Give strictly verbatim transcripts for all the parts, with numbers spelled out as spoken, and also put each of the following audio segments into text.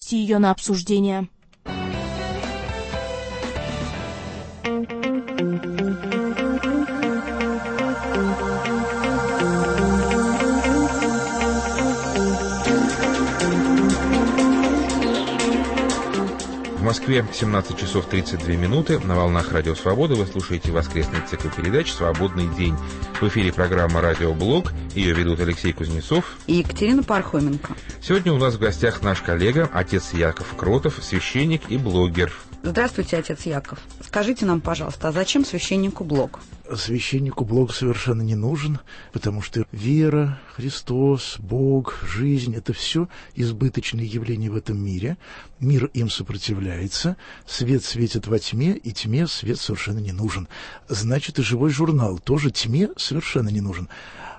вынести ее на обсуждение. В Москве семнадцать часов тридцать две минуты. На волнах Радио Свобода вы слушаете воскресный цикл передач «Свободный день». В эфире программа «Радиоблог». Ее ведут Алексей Кузнецов и Екатерина Пархоменко. Сегодня у нас в гостях наш коллега, отец Яков Кротов, священник и блогер. Здравствуйте, отец Яков. Скажите нам, пожалуйста, а зачем священнику блог? Священнику блог совершенно не нужен, потому что вера, Христос, Бог, жизнь — это все избыточные явления в этом мире. Мир им сопротивляется, свет светит во тьме, и тьме свет совершенно не нужен. Значит, и живой журнал тоже тьме совершенно не нужен.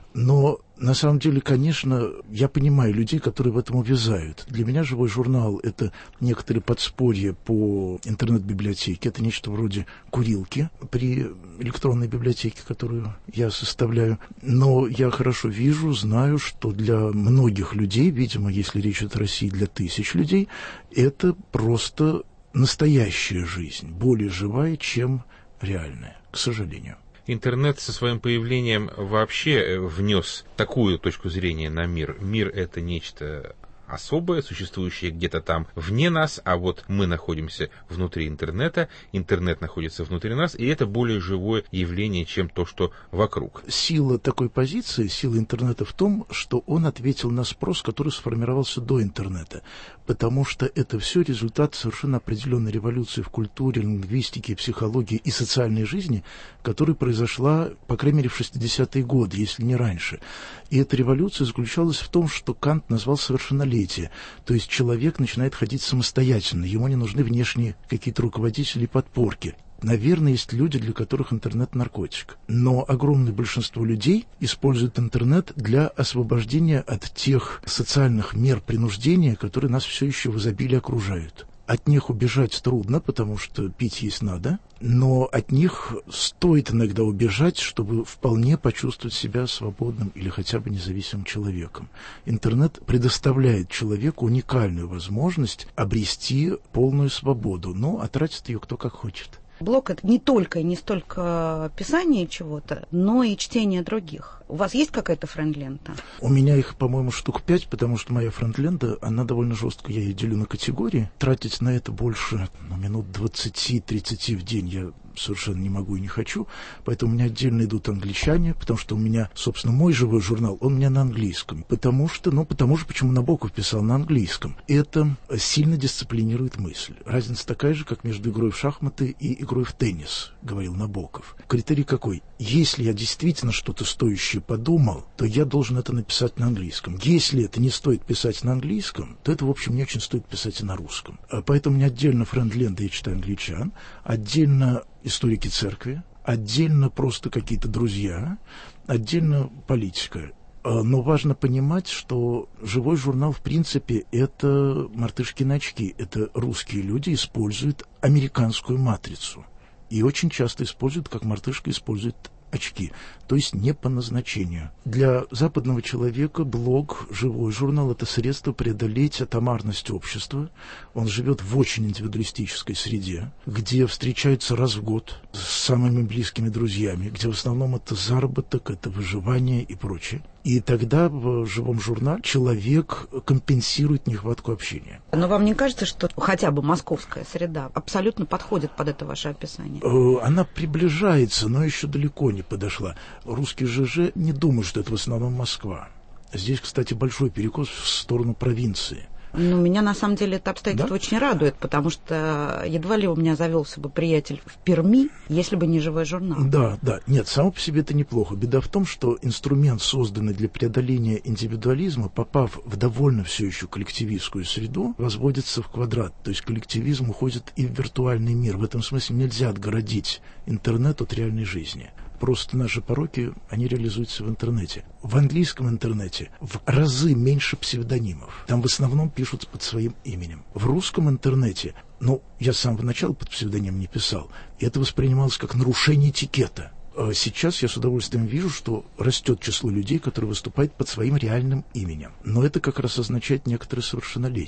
Но на самом деле, конечно, я понимаю людей, которые в этом увязают. Для меня живой журнал — это некоторые подспорье по интернет-библиотеке, это нечто вроде курилки при электронной библиотеке, которую я составляю. Но я хорошо вижу, знаю, что для многих людей, видимо, если речь идет о России, для тысяч людей, это просто настоящая жизнь, более живая, чем реальная, к сожалению. Интернет со своим появлением вообще внес такую точку зрения на мир. Мир — это нечто особое, существующее где-то там вне нас, а вот мы находимся внутри интернета, интернет находится внутри нас, и это более живое явление, чем то, что вокруг. Сила такой позиции, сила интернета в том, что он ответил на спрос, который сформировался до интернета, потому что это все результат совершенно определенной революции в культуре, лингвистике, психологии и социальной жизни, которая произошла, по крайней мере, в шестидесятые годы, если не раньше. И эта революция заключалась в том, что Кант назвал совершеннолетие. То есть человек начинает ходить самостоятельно, ему не нужны внешние какие-то руководители и подпорки. Наверное, есть люди, для которых интернет — наркотик. Но огромное большинство людей используют интернет для освобождения от тех социальных мер принуждения, которые нас все еще в изобилии окружают. От них убежать трудно, потому что пить есть надо, но от них стоит иногда убежать, чтобы вполне почувствовать себя свободным или хотя бы независимым человеком. Интернет предоставляет человеку уникальную возможность обрести полную свободу, но а тратит ее кто как хочет. Блог — это не только и не столько писание чего-то, но и чтение других. У вас есть какая-то френд-лента? У меня их, по-моему, штук пять, потому что моя френд-лента, она довольно жесткая, я ее делю на категории. Тратить на это больше ну, минут двадцать-тридцать в день я совершенно не могу и не хочу, поэтому у меня отдельно идут англичане, потому что у меня, собственно, мой живой журнал, он у меня на английском, потому что, ну, потому же, почему Набоков писал на английском. Это сильно дисциплинирует мысль. Разница такая же, как между игрой в шахматы и игрой в теннис, говорил Набоков. Критерий какой? Если я действительно что-то стоящее подумал, то я должен это написать на английском. Если это не стоит писать на английском, то это, в общем, не очень стоит писать и на русском. Поэтому у меня отдельно френд-лента, я читаю англичан, отдельно историки церкви, отдельно просто какие-то друзья, отдельно политика. Но важно понимать, что живой журнал, в принципе, это мартышкины очки. Это русские люди используют американскую матрицу. И очень часто используют, как мартышка использует очки, то есть не по назначению. Для западного человека блог, живой журнал — это средство преодолеть атомарность общества. Он живет в очень индивидуалистической среде, где встречается раз в год с самыми близкими друзьями, где в основном это заработок, это выживание и прочее. И тогда в живом журнале человек компенсирует нехватку общения. Но вам не кажется, что хотя бы московская среда абсолютно подходит под это ваше описание? Она приближается, но еще далеко не подошла. Русский ЖЖ не думает, что это в основном Москва. Здесь, кстати, большой перекос в сторону провинции. Ну, меня на самом деле это обстоятельство да? очень радует, потому что едва ли у меня завелся бы приятель в Перми, если бы не живой журнал. Да, да. Нет, само по себе это неплохо. Беда в том, что инструмент, созданный для преодоления индивидуализма, попав в довольно все еще коллективистскую среду, возводится в квадрат. То есть коллективизм уходит и в виртуальный мир. В этом смысле нельзя отгородить интернет от реальной жизни. Просто наши пороки, они реализуются в интернете. В английском интернете в разы меньше псевдонимов. Там в основном пишут под своим именем. В русском интернете, ну, я с самого начала под псевдонимом не писал, и это воспринималось как нарушение этикета. А сейчас я с удовольствием вижу, что растет число людей, которые выступают под своим реальным именем. Но это как раз означает некоторое совершеннолетие.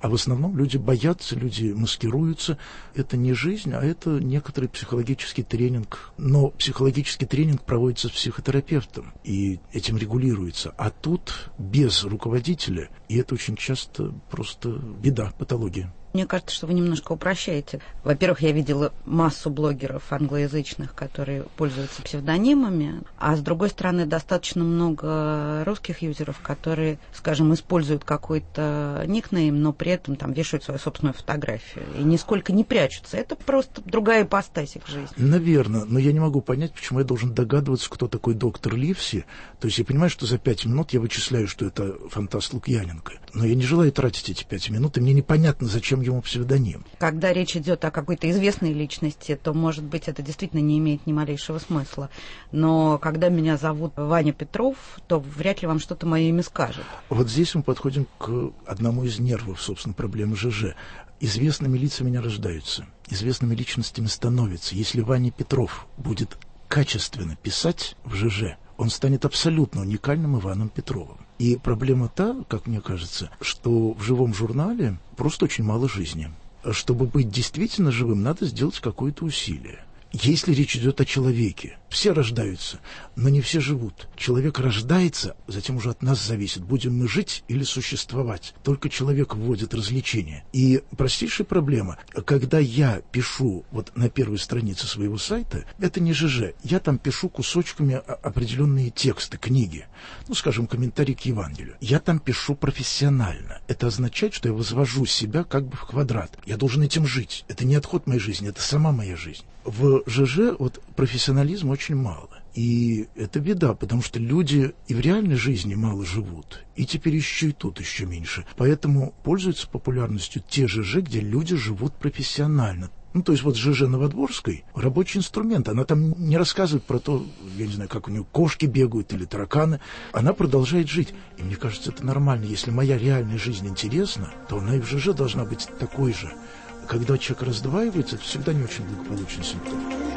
А в основном люди боятся, люди маскируются. Это не жизнь, а это некоторый психологический тренинг. Но психологический тренинг проводится с психотерапевтом, и этим регулируется. А тут без руководителя, и это очень часто просто беда, патология. Мне кажется, что вы немножко упрощаете. Во-первых, я видела массу блогеров англоязычных, которые пользуются псевдонимами, а с другой стороны, достаточно много русских юзеров, которые, скажем, используют какой-то никнейм, но при этом там вешают свою собственную фотографию и нисколько не прячутся. Это просто другая ипостась их жизни. Наверное, но я не могу понять, почему я должен догадываться, кто такой доктор Ливси. То есть я понимаю, что за пять минут я вычисляю, что это фантаст Лукьяненко. Но я не желаю тратить эти пять минут, и мне непонятно, зачем ему псевдоним. Когда речь идет о какой-то известной личности, то, может быть, это действительно не имеет ни малейшего смысла. Но когда меня зовут Ваня Петров, то вряд ли вам что-то мое имя скажет. Вот здесь мы подходим к одному из нервов, собственно, проблемы ЖЖ. Известными лицами не рождаются, известными личностями становятся. Если Ваня Петров будет качественно писать в ЖЖ, он станет абсолютно уникальным Иваном Петровым. И проблема та, как мне кажется, что в живом журнале просто очень мало жизни. Чтобы быть действительно живым, надо сделать какое-то усилие. Если речь идет о человеке, все рождаются, но не все живут. Человек рождается, затем уже от нас зависит, будем мы жить или существовать. Только человек вводит развлечения. И простейшая проблема, когда я пишу вот на первой странице своего сайта, это не ЖЖ, я там пишу кусочками определенные тексты, книги, ну, скажем, комментарий к Евангелию. Я там пишу профессионально. Это означает, что я возвожу себя как бы в квадрат. Я должен этим жить. Это не отход моей жизни, это сама моя жизнь. В ЖЖ вот профессионализма очень мало. И это беда, потому что люди и в реальной жизни мало живут, и теперь еще и тут еще меньше. Поэтому пользуются популярностью те ЖЖ, где люди живут профессионально. Ну, то есть вот ЖЖ Новодворской — рабочий инструмент. Она там не рассказывает про то, я не знаю, как у нее кошки бегают или тараканы. Она продолжает жить. И мне кажется, это нормально. Если моя реальная жизнь интересна, то она и в ЖЖ должна быть такой же. Когда человек раздваивается, это всегда не очень благополучный симптом.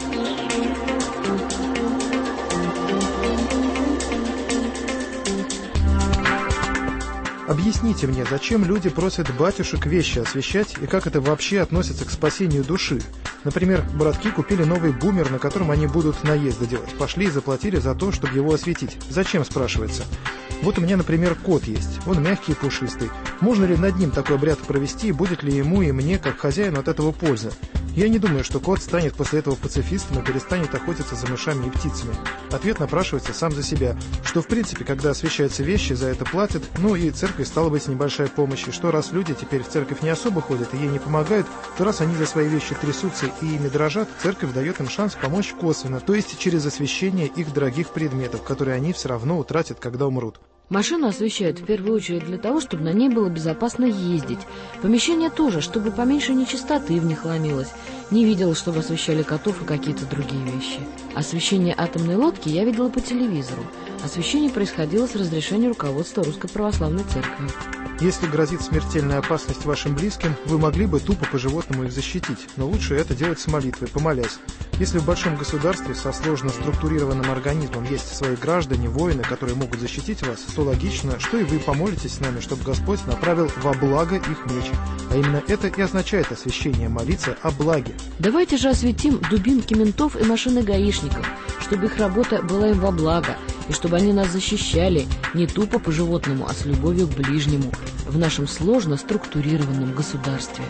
Объясните мне, зачем люди просят батюшек вещи освящать и как это вообще относится к спасению души? Например, братки купили новый бумер, на котором они будут наезды делать. Пошли и заплатили за то, чтобы его осветить. Зачем, спрашивается? Вот у меня, например, кот есть. Он мягкий и пушистый. Можно ли над ним такой обряд провести, и будет ли ему и мне, как хозяину, от этого польза? Я не думаю, что кот станет после этого пацифистом и перестанет охотиться за мышами и птицами. Ответ напрашивается сам за себя, что в принципе, когда освящаются вещи, за это платят, ну и церкви стала быть небольшая помощь, и что раз люди теперь в церковь не особо ходят и ей не помогают, то раз они за свои вещи трясутся и ими дрожат, церковь дает им шанс помочь косвенно, то есть через освящение их дорогих предметов, которые они все равно утратят, когда умрут. Машину освещают в первую очередь для того, чтобы на ней было безопасно ездить. Помещение тоже, чтобы поменьше нечистоты в них ломилось. Не видела, чтобы освещали котов и какие-то другие вещи. Освещение атомной лодки я видела по телевизору. Освещение происходило с разрешения руководства Русской Православной Церкви. Если грозит смертельная опасность вашим близким, вы могли бы тупо по-животному их защитить, но лучше это делать с молитвой, помолясь. Если в большом государстве со сложно структурированным организмом есть свои граждане, воины, которые могут защитить вас, то логично, что и вы помолитесь с нами, чтобы Господь направил во благо их меч. А именно это и означает освящение, молиться о благе. Давайте же осветим дубинки ментов и машины гаишников, чтобы их работа была им во благо, и чтобы они нас защищали не тупо по-животному, а с любовью к ближнему в нашем сложно структурированном государстве.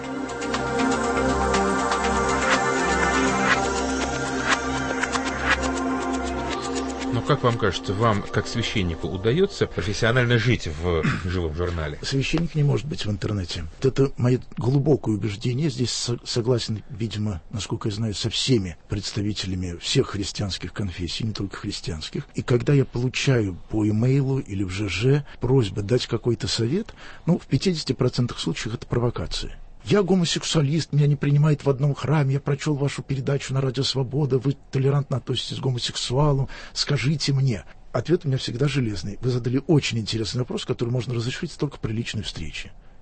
Но как вам кажется, вам, как священнику, удается профессионально жить в живом журнале? Священник не может быть в интернете. Это мое глубокое убеждение. Здесь согласен, видимо, насколько я знаю, со всеми представителями всех христианских конфессий, не только христианских. И когда я получаю по имейлу или в ЖЖ просьбы дать какой-то совет, ну, в пятидесяти процентах случаев это провокация. Я гомосексуалист, меня не принимают в одном храме, я прочел вашу передачу на Радио Свобода, вы толерантно относитесь к гомосексуалам, скажите мне. Ответ у меня всегда железный. Вы задали очень интересный вопрос, который можно разрешить только при личной встрече.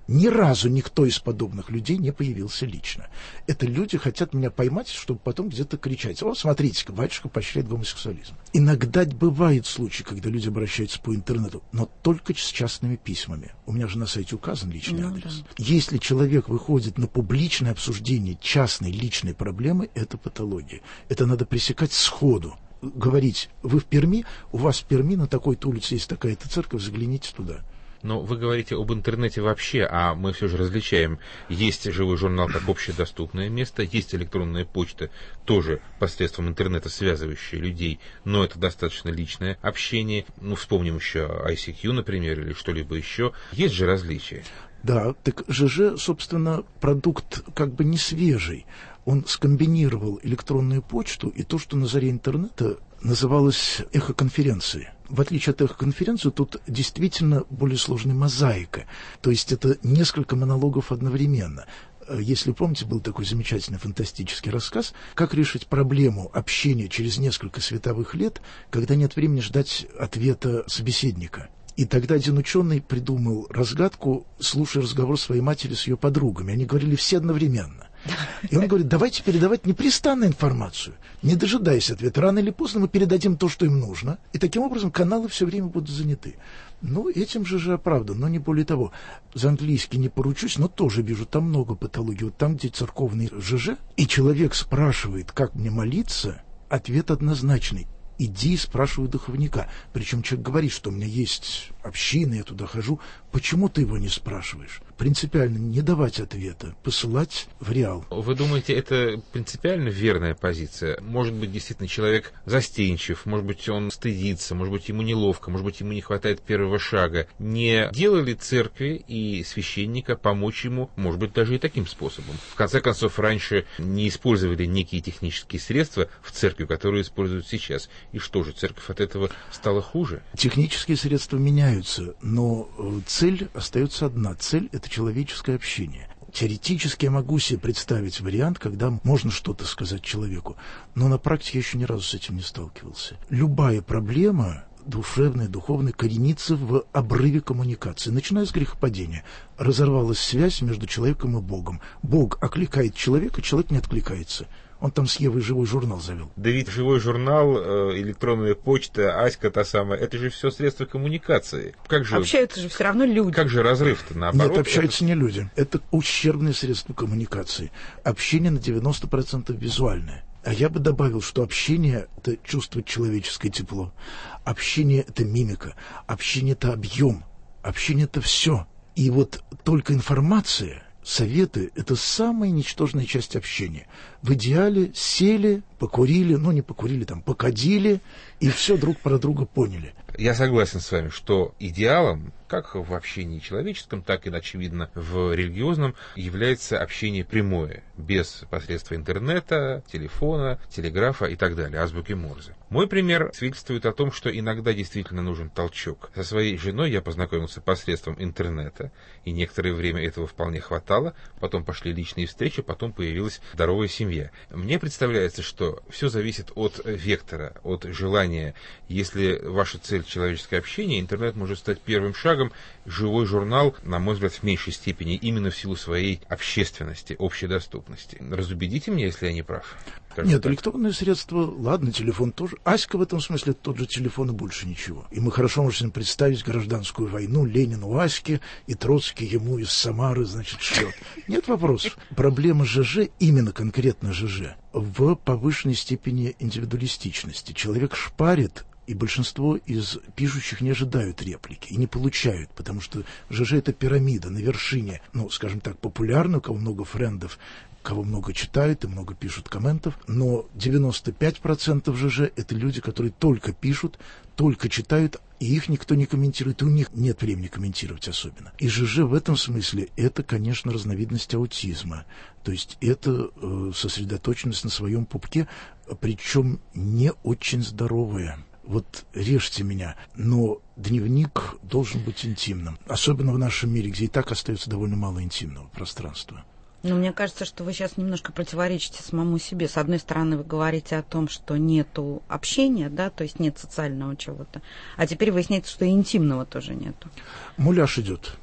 Ни разу никто из подобных людей не появился лично. Это люди хотят меня поймать, чтобы потом где-то кричать: «О, смотрите-ка, батюшка поощряет гомосексуализм». Иногда бывают случаи, когда люди обращаются по интернету, но только с частными письмами. У меня же на сайте указан личный ну, адрес. Да. Если человек выходит на публичное обсуждение частной личной проблемы, это патология. Это надо пресекать сходу. Говорить: вы в Перми, у вас в Перми на такой-то улице есть такая-то церковь, загляните туда. Но вы говорите об интернете вообще, а мы все же различаем. Есть живой журнал как общедоступное место, есть электронная почта, тоже посредством интернета связывающая людей, но это достаточно личное общение. Ну, вспомним еще ай си кью, например, или что-либо еще. Есть же различия. Да, так ЖЖ, собственно, продукт как бы не свежий. Он скомбинировал электронную почту и то, что на заре интернета называлось эхоконференцией. В отличие от эхоконференции, тут действительно более сложная мозаика. То есть это несколько монологов одновременно. Если помните, был такой замечательный фантастический рассказ, как решить проблему общения через несколько световых лет, когда нет времени ждать ответа собеседника. И тогда один ученый придумал разгадку, слушая разговор своей матери с ее подругами. Они говорили все одновременно. И он говорит: давайте передавать непрестанно информацию, не дожидаясь ответа. Рано или поздно мы передадим то, что им нужно, и таким образом каналы все время будут заняты. Ну, этим же же оправдан, но не более того. За английский не поручусь, но тоже вижу там много патологий. Вот там, где церковный ЖЖ, и человек спрашивает, как мне молиться, ответ однозначный: иди и спрашивай духовника. Причем человек говорит, что у меня есть община, я туда хожу. Почему ты его не спрашиваешь? Принципиально не давать ответа, посылать в реал. Вы думаете, это принципиально верная позиция? Может быть, действительно человек застенчив, может быть, он стыдится, может быть, ему неловко, может быть, ему не хватает первого шага. Не делали церкви и священника помочь ему, может быть, даже и таким способом? В конце концов, раньше не использовали некие технические средства в церкви, которые используют сейчас. И что же, церковь от этого стала хуже? Технические средства меняются, но цель остается одна. Цель — это человеческое общение. Теоретически я могу себе представить вариант, когда можно что-то сказать человеку, но на практике я еще ни разу с этим не сталкивался. Любая проблема душевная, духовная, коренится в обрыве коммуникации. Начиная с грехопадения. Разорвалась связь между человеком и Богом. Бог окликает человека, человек не откликается. Он там с Евой живой журнал завел. Да ведь живой журнал, электронная почта, Аська та самая, это же все средства коммуникации. Как же, общаются же все равно люди. Как же разрыв-то, наоборот? Нет, общаются это... не люди. Это ущербные средства коммуникации. Общение на девяносто процентов визуальное. А я бы добавил, что общение — это чувствовать человеческое тепло. Общение — это мимика. Общение — это объем. Общение — это все. И вот только информация... Советы — это самая ничтожная часть общения. В идеале сели, покурили, ну не покурили, там, покадили, и все друг про друга поняли. Я согласен с вами, что идеалом, как в общении человеческом, так и, очевидно, в религиозном, является общение прямое, без посредства интернета, телефона, телеграфа и так далее, азбуки Морзе. Мой пример свидетельствует о том, что иногда действительно нужен толчок. Со своей женой я познакомился посредством интернета, и некоторое время этого вполне хватало, потом пошли личные встречи, потом появилась здоровая семья. Мне представляется, что все зависит от вектора, от желания. Если ваша цель человеческое общение, интернет может стать первым шагом. Живой журнал, на мой взгляд, в меньшей степени, именно в силу своей общественности, общедоступности. Разубедите меня, если я не прав. Скажу Нет, так. Электронные средства, ладно, телефон тоже. Аська в этом смысле тот же телефон и больше ничего. И мы хорошо можем представить гражданскую войну. Ленин у Аськи, и Троцкий ему из Самары, значит, шлет. Нет вопросов. Проблема ЖЖ, именно конкретно ЖЖ, в повышенной степени индивидуалистичности. Человек шпарит, и большинство из пишущих не ожидают реплики и не получают, потому что ЖЖ — это пирамида на вершине, ну, скажем так, популярна, у кого много френдов, кого много читают и много пишут комментов, но девяносто пять процентов ЖЖ — это люди, которые только пишут, только читают, и их никто не комментирует, и у них нет времени комментировать особенно. И ЖЖ в этом смысле — это, конечно, разновидность аутизма. То есть это э, сосредоточенность на своем пупке, причем не очень здоровая. Вот режьте меня, но дневник должен быть интимным. Особенно в нашем мире, где и так остается довольно мало интимного пространства. Но мне кажется, что вы сейчас немножко противоречите самому себе. С одной стороны, вы говорите о том, что нету общения, да, то есть нет социального чего-то. А теперь выясняется, что и интимного тоже нету. Муляж идет.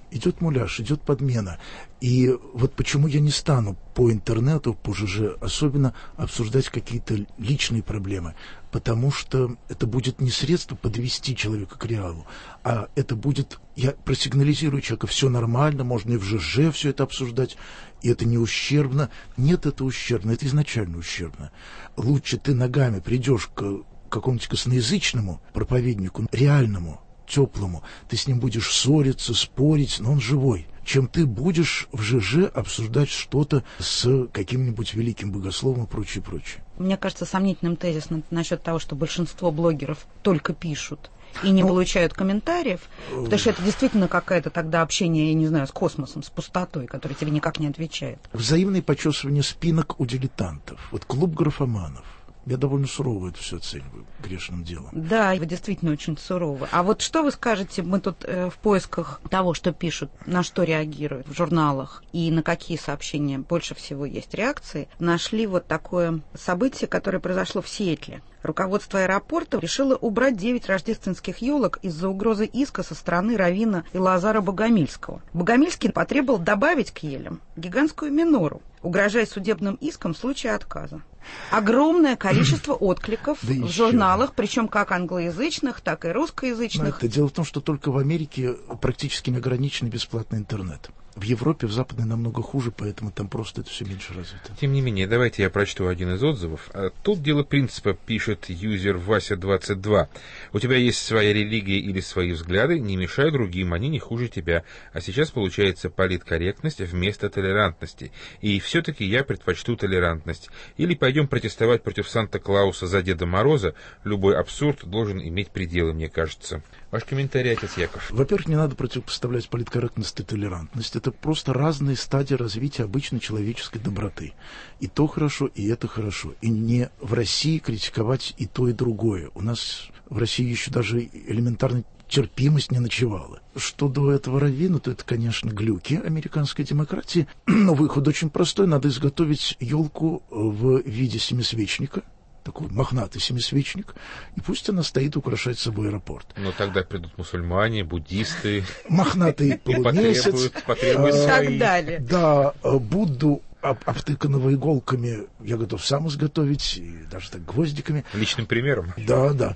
Идет муляж, идет подмена. И вот почему я не стану по интернету, по ЖЖ, особенно обсуждать какие-то личные проблемы. Потому что это будет не средство подвести человека к реалу, а это будет, я просигнализирую человеку, все нормально, можно и в ЖЖ все это обсуждать, и это не ущербно. Нет, это ущербно, это изначально ущербно. Лучше ты ногами придешь к какому-нибудь косноязычному проповеднику, реальному, теплому, ты с ним будешь ссориться, спорить, но он живой, чем ты будешь в ЖЖ обсуждать что-то с каким-нибудь великим богословом и прочее, прочее. Мне кажется сомнительным тезис насчет того, что большинство блогеров только пишут и не ну, получают комментариев, потому что это действительно какое-то тогда общение, я не знаю, с космосом, с пустотой, который тебе никак не отвечает. Взаимное почесывание спинок у дилетантов. Вот клуб графоманов. Я довольно сурово это все оцениваю грешным делом. Да, вы действительно очень суровы. А вот что вы скажете, мы тут э, в поисках того, что пишут, на что реагируют в журналах и на какие сообщения больше всего есть реакции, нашли вот такое событие, которое произошло в Сиэтле. Руководство аэропорта решило убрать девять рождественских елок из-за угрозы иска со стороны раввина Илазара Богомильского. Богомильский потребовал добавить к елям гигантскую минору, угрожая судебным иском в случае отказа. Огромное количество откликов да в журналах, причем как англоязычных, так и русскоязычных. Это дело в том, что только в Америке практически неограниченный бесплатный интернет. В Европе, в Западной намного хуже, поэтому там просто это все меньше развито. Тем не менее, давайте я прочту один из отзывов. Тут дело принципа, пишет юзер Вася двадцать два. У тебя есть своя религия или свои взгляды, не мешай другим, они не хуже тебя. А сейчас получается политкорректность вместо толерантности. И все-таки я предпочту толерантность. Или пойдем протестовать против Санта-Клауса за Деда Мороза. Любой абсурд должен иметь пределы, мне кажется. Ваш комментарий, отец Яков. Во-первых, не надо противопоставлять политкорректность и толерантность. Это просто разные стадии развития обычной человеческой доброты. И то хорошо, и это хорошо. И не в России критиковать и то, и другое. У нас в России еще даже элементарной терпимость не ночевала. Что до этого раввина, то это, конечно, глюки американской демократии. Но выход очень простой. Надо изготовить елку в виде семисвечника. Такой мохнатый семисвечник, и пусть она стоит и украшает собой аэропорт. Но тогда придут мусульмане, буддисты. Мохнатый полумесяц. Потребуют и так свои. далее. Да, Будду, обтыканного иголками, я готов сам изготовить, и даже так гвоздиками. Личным примером. Да, да.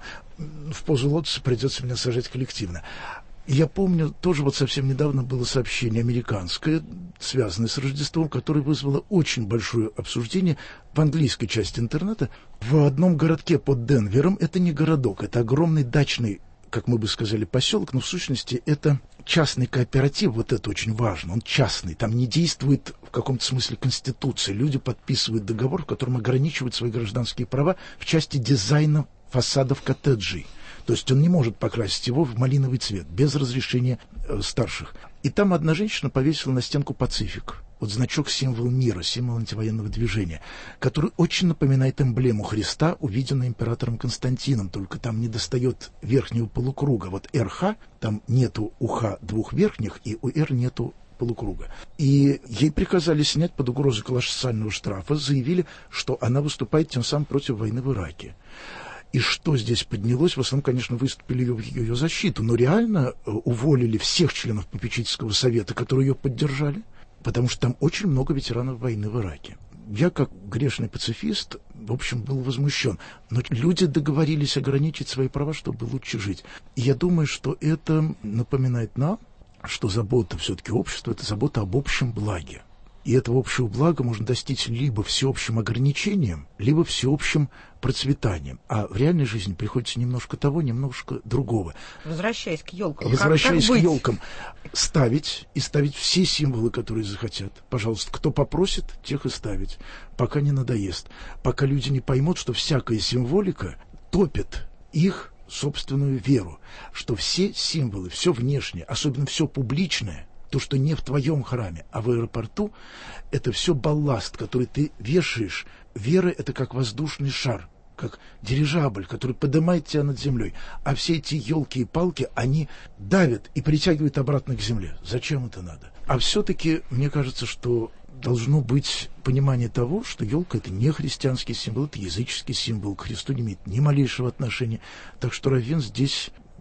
В позу лотоса придется меня сажать коллективно. Я помню, тоже вот совсем недавно было сообщение американское, связанное с Рождеством, которое вызвало очень большое обсуждение в английской части интернета. В одном городке под Денвером, это не городок, это огромный дачный, как мы бы сказали, поселок, но в сущности это частный кооператив, вот это очень важно, он частный, там не действует в каком-то смысле конституция, люди подписывают договор, в котором ограничивают свои гражданские права в части дизайна фасадов коттеджей. То есть он не может покрасить его в малиновый цвет без разрешения э, старших. И там одна женщина повесила на стенку Пацифик. Вот значок, символ мира, символ антивоенного движения, который очень напоминает эмблему Христа, увиденную императором Константином, только там не достает верхнего полукруга. Вот эр ха, там нету у Х двух верхних, и у Р нету полукруга. И ей приказали снять под угрозой колоссального штрафа, заявили, что она выступает тем самым против войны в Ираке. И что здесь поднялось? В основном, конечно, выступили ее в ее защиту, но реально уволили всех членов попечительского совета, которые ее поддержали, потому что там очень много ветеранов войны в Ираке. Я, как грешный пацифист, в общем, был возмущен. Но люди договорились ограничить свои права, чтобы лучше жить. И я думаю, что это напоминает нам, что забота все-таки общества – это забота об общем благе. И этого общего блага можно достичь либо всеобщим ограничением, либо всеобщим процветанием. А в реальной жизни приходится немножко того, немножко другого. Возвращаясь к елкам. Возвращаясь как, как к елкам, ставить и ставить все символы, которые захотят. Пожалуйста, кто попросит, тех и ставить, пока не надоест. Пока люди не поймут, что всякая символика топит их собственную веру, что все символы, все внешнее, особенно все публичное, то, что не в твоем храме, а в аэропорту, это все балласт, который ты вешаешь. Вера — это как воздушный шар, как дирижабль, который поднимает тебя над землей. А все эти елки и палки, они давят и притягивают обратно к земле. Зачем это надо? А все-таки, мне кажется, что должно быть понимание того, что елка — это не христианский символ, это языческий символ, к Христу не имеет ни малейшего отношения. Так что раввин здесь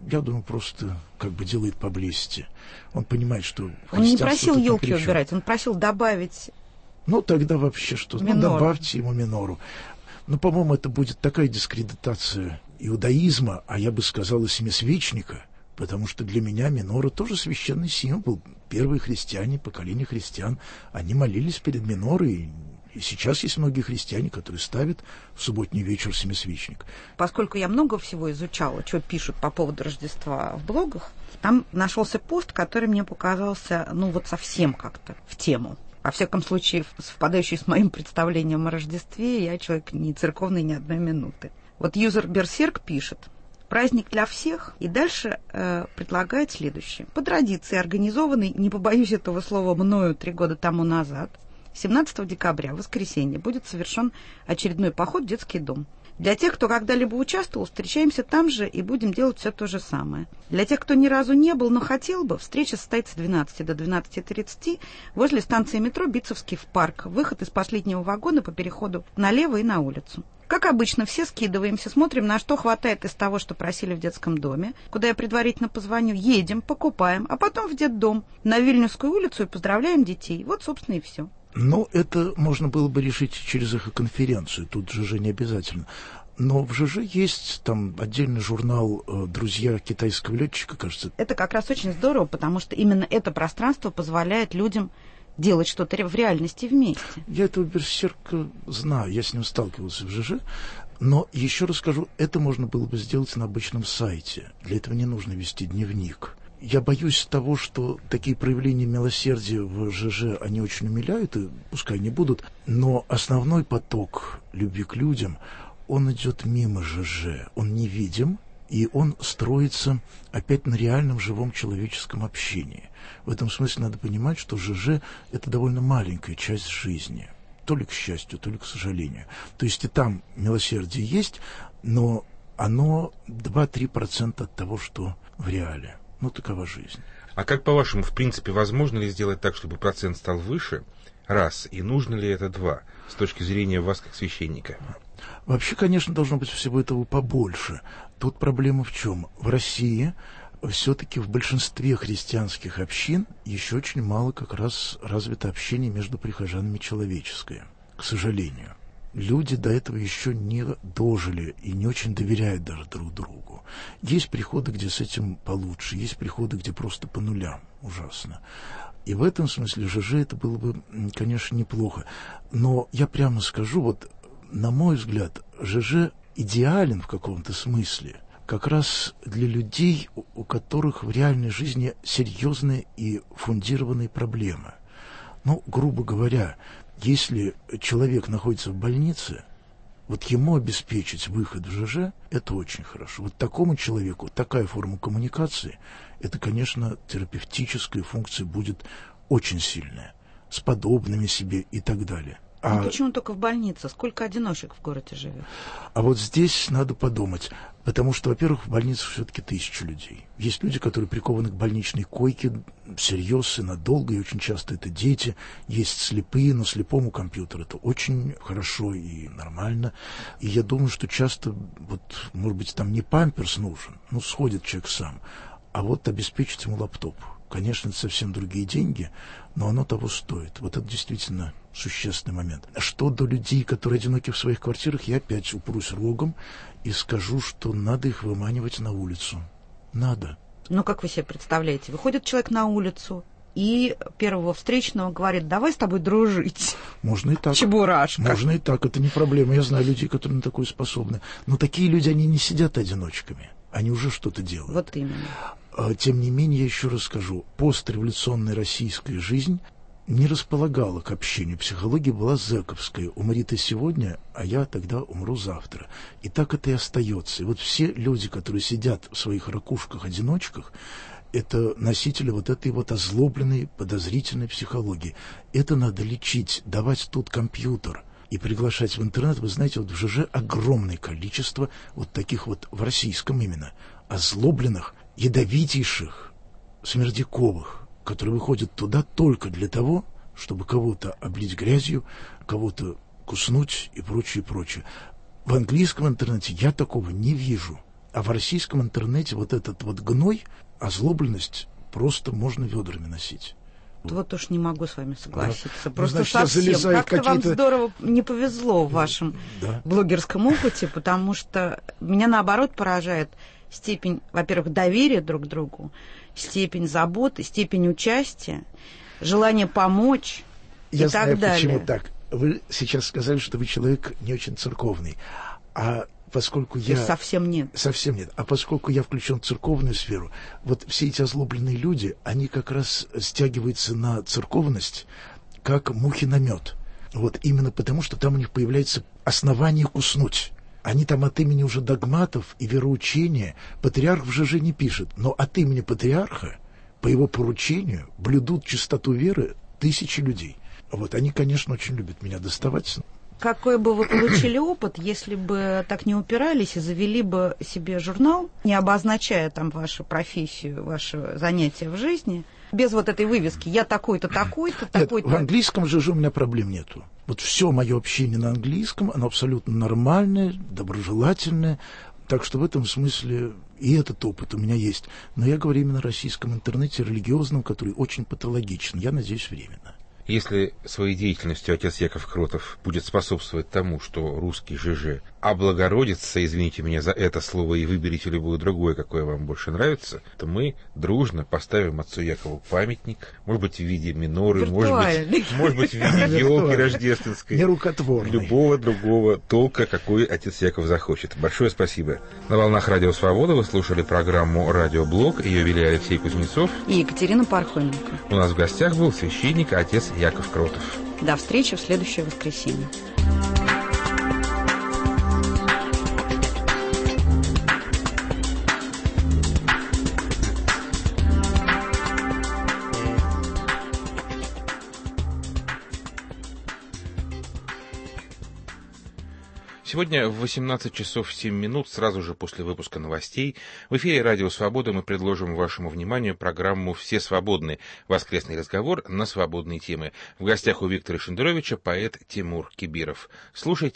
я думаю, просто как бы делает поблизости. Он понимает, что... Он не просил елки убирать, он просил добавить... Ну, тогда вообще что? Ну, добавьте ему минору. Ну, по-моему, это будет такая дискредитация иудаизма, а я бы сказал и семисвечника, потому что для меня минора тоже священный символ. Первые христиане, поколение христиан, они молились перед минорой. И сейчас есть многие христиане, которые ставят в субботний вечер семисвечник. Поскольку я много всего изучала, что пишут по поводу Рождества в блогах, там нашелся пост, который мне показался, ну, вот совсем как-то в тему. Во всяком случае, совпадающий с моим представлением о Рождестве, я человек не церковный ни одной минуты. Вот юзер Берсерк пишет: праздник для всех, и дальше э, предлагает следующее. По традиции, организованный, не побоюсь этого слова, мною три года тому назад, семнадцатого декабря, воскресенье, будет совершен очередной поход в детский дом. Для тех, кто когда-либо участвовал, встречаемся там же и будем делать все то же самое. Для тех, кто ни разу не был, но хотел бы, встреча состоится с двенадцати до двенадцати тридцати возле станции метро Битцевский в парк. Выход из последнего вагона по переходу налево и на улицу. Как обычно, все скидываемся, смотрим, на что хватает из того, что просили в детском доме, куда я предварительно позвоню, едем, покупаем, а потом в детдом, на Вильнюсскую улицу и поздравляем детей. Вот, собственно, и все. Ну, это можно было бы решить через их конференцию, тут ЖЖ не обязательно. Но в ЖЖ есть там отдельный журнал «Друзья китайского летчика», кажется. Это как раз очень здорово, потому что именно это пространство позволяет людям делать что-то в реальности вместе. Я этого Берсерка знаю, я с ним сталкивался в ЖЖ. Но еще раз скажу, это можно было бы сделать на обычном сайте. Для этого не нужно вести дневник. Я боюсь того, что такие проявления милосердия в ЖЖ, они очень умиляют, и пускай не будут, но основной поток любви к людям, он идет мимо ЖЖ, он невидим, и он строится опять на реальном живом человеческом общении. В этом смысле надо понимать, что ЖЖ – это довольно маленькая часть жизни, то ли к счастью, то ли к сожалению. То есть и там милосердие есть, но оно два-три процента от того, что в реале. Ну, такова жизнь. А как, по-вашему, в принципе, возможно ли сделать так, чтобы процент стал выше? Раз. И нужно ли это два, с точки зрения вас, как священника? Вообще, конечно, должно быть всего этого побольше. Тут проблема в чем? В России все-таки в большинстве христианских общин еще очень мало как раз развито общение между прихожанами человеческое, к сожалению. Люди до этого еще не дожили и не очень доверяют даже друг другу. Есть приходы, где с этим получше, есть приходы, где просто по нулям. Ужасно. И в этом смысле ЖЖ это было бы, конечно, неплохо. Но я прямо скажу, вот, на мой взгляд, ЖЖ идеален в каком-то смысле как раз для людей, у которых в реальной жизни серьезные и фундированные проблемы. Ну, грубо говоря, если человек находится в больнице, вот ему обеспечить выход в ЖЖ – это очень хорошо. Вот такому человеку такая форма коммуникации – это, конечно, терапевтическая функция будет очень сильная, с подобными себе и так далее. А ну, почему только в больнице? Сколько одиночек в городе живет? А вот здесь надо подумать, потому что, во-первых, в больнице все-таки тысячи людей. Есть люди, которые прикованы к больничной койке всерьез и надолго, и очень часто это дети. Есть слепые, но слепому компьютер это очень хорошо и нормально. И я думаю, что часто, вот, может быть, там не памперс нужен, ну, сходит человек сам, а вот обеспечить ему лаптоп. Конечно, это совсем другие деньги, но оно того стоит. Вот это действительно существенный момент. Что до людей, которые одиноки в своих квартирах, я опять упрусь рогом и скажу, что надо их выманивать на улицу. Надо. Ну, как вы себе представляете? Выходит человек на улицу и первого встречного говорит: давай с тобой дружить. Можно и так. Чебурашка. Можно и так, это не проблема. Я знаю людей, которые на такое способны. Но такие люди, они не сидят одиночками. Они уже что-то делают. Вот именно. Тем не менее, я еще раз скажу, постреволюционная российская жизнь не располагала к общению. Психология была зэковская. Умри ты сегодня, а я тогда умру завтра. И так это и остается. И вот все люди, которые сидят в своих ракушках-одиночках, это носители вот этой вот озлобленной, подозрительной психологии. Это надо лечить, давать тут компьютер и приглашать в интернет. Вы знаете, вот в ЖЖ огромное количество вот таких вот, в российском именно, озлобленных, ядовитейших, смердяковых, которые выходят туда только для того, чтобы кого-то облить грязью, кого-то куснуть и прочее, прочее. В английском интернете я такого не вижу. А в российском интернете вот этот вот гной, озлобленность просто можно ведрами носить. Вот уж не могу с вами согласиться. Да. Просто ну, значит, совсем. Как-то вам какие-то... здорово не повезло в вашем да. блогерском опыте, потому что меня, наоборот, поражает степень, во-первых, доверия друг к другу, степень заботы, степень участия, желание помочь Я и знаю, так далее. почему так. Вы сейчас сказали, что вы человек не очень церковный. А поскольку я... Совсем нет. Совсем нет. А поскольку я включен в церковную сферу, вот все эти озлобленные люди, они как раз стягиваются на церковность, как мухи на мед. Вот именно потому, что там у них появляется основание куснуть. Они там от имени уже догматов и вероучения, патриарх в ЖЖ не пишет, но от имени патриарха, по его поручению, блюдут чистоту веры тысячи людей. Вот они, конечно, очень любят меня доставать. Какой бы вы получили опыт, если бы так не упирались и завели бы себе журнал, не обозначая там вашу профессию, ваше занятие в жизни, без вот этой вывески «я такой-то, такой-то, такой-то». Нет, в английском ЖЖ у меня проблем нету. Вот все мое общение на английском, оно абсолютно нормальное, доброжелательное. Так что в этом смысле и этот опыт у меня есть. Но я говорю именно о российском интернете, религиозном, который очень патологичен. Я надеюсь, временно. Если своей деятельностью отец Яков Кротов будет способствовать тому, что русский ЖЖ облагородится, извините меня за это слово, и выберите любое другое, какое вам больше нравится, то мы дружно поставим отцу Якову памятник, может быть, в виде миноры, может быть, может быть, в виде елки рождественской, нерукотворной, любого другого толка, какой отец Яков захочет. Большое спасибо. На волнах Радио Свобода вы слушали программу «Радиоблог». Ее вели Алексей Кузнецов и Екатерина Пархоменко. У нас в гостях был священник, отец Яков Кротов. До встречи в следующее воскресенье. Сегодня в восемнадцать часов семь минут, сразу же после выпуска новостей, в эфире «Радио Свобода» мы предложим вашему вниманию программу «Все свободны». Воскресный разговор на свободные темы. В гостях у Виктора Шендеровича поэт Тимур Кибиров. Слушайте.